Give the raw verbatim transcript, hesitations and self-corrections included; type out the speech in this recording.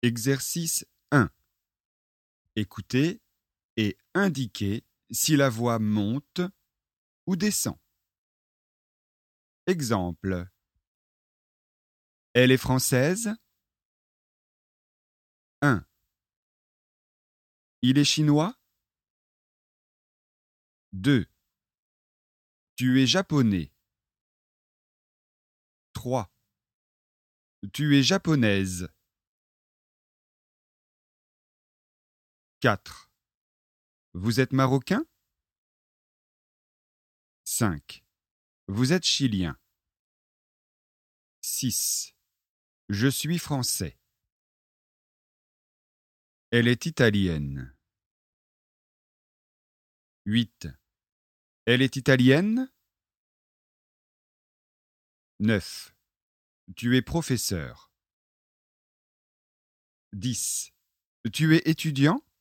Exercice un. Écoutez et indiquez si la voix monte ou descend. Exemple. Elle est française. un. Il est chinois. deux. Tu es japonais. trois. Tu es japonaise. quatre. Vous êtes marocain. cinq. Vous êtes chilien. six. Je suis français. Elle est italienne. huit. Elle est italienne. neuf. Tu es professeur. dix. Tu es étudiant.